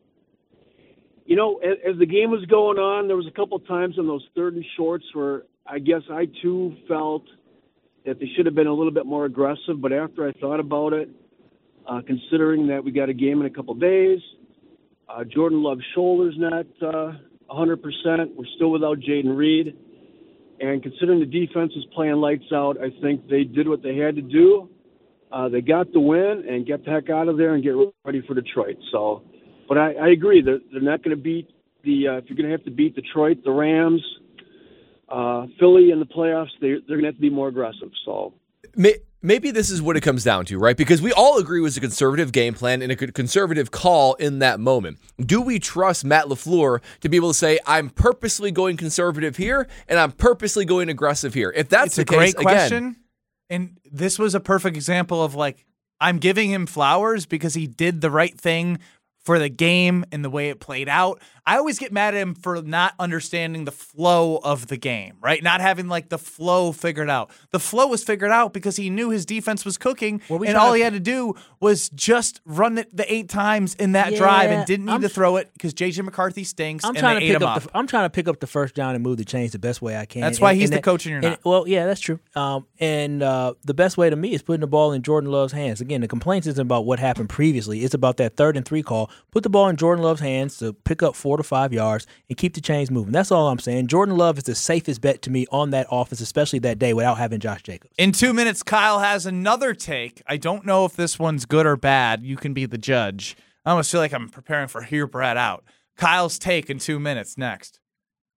As the game was going on, there was a couple times on those 3rd and shorts where I guess I too felt that they should have been a little bit more aggressive. But after I thought about it, considering that we got a game in a couple days, Jordan Love's shoulder's not 100%. We're still without Jaden Reed. And considering the defense is playing lights out, I think they did what they had to do. They got the win and get the heck out of there and get ready for Detroit. So, but I agree. They're not going to beat if you're going to have to beat Detroit, the Rams, Philly in the playoffs, they're going to have to be more aggressive. So maybe this is what it comes down to, right? Because we all agree it was a conservative game plan and a conservative call in that moment. Do we trust Matt LaFleur to be able to say, I'm purposely going conservative here and I'm purposely going aggressive here? If that's the case, great question. And this was a perfect example of like, I'm giving him flowers because he did the right thing for the game and the way it played out. I always get mad at him for not understanding the flow of the game, right? Not having like the flow figured out. The flow was figured out because he knew his defense was cooking, and all he had to do was just run it the 8 times in that drive and didn't need to throw it because J.J. McCarthy stinks and they ate him up. I'm trying to pick up the first down and move the chains the best way I can. That's why he's the coach and you're not. Well, yeah, that's true. And the best way to me is putting the ball in Jordan Love's hands. Again, the complaints isn't about what happened previously. It's about that 3rd and 3 call. Put the ball in Jordan Love's hands to pick up 4 to 5 yards and keep the chains moving. That's all I'm saying. Jordan Love is the safest bet to me on that offense, especially that day without having Josh Jacobs. In 2 minutes, Kyle has another take. I don't know if this one's good or bad. You can be the judge. I almost feel like I'm preparing for Hear Brad Out. Kyle's take in 2 minutes next.